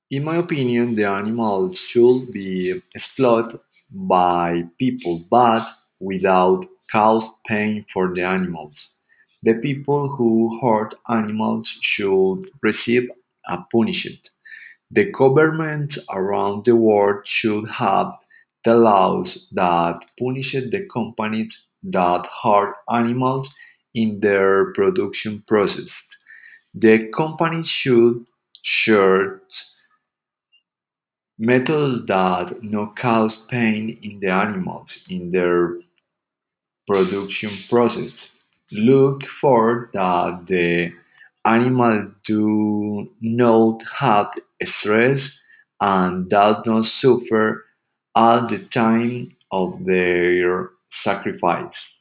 In my opinion, the animals should be exploited by people, but without cause pain for the animals. The people who hurt animals should receive a punishment. The governments around the world should have the laws that punish the companies that hurt animals in their production process. The companies should share methods that no cause pain in the animals in their production process. Look for that the animal do not have stress and does not suffer at the time of their sacrifice.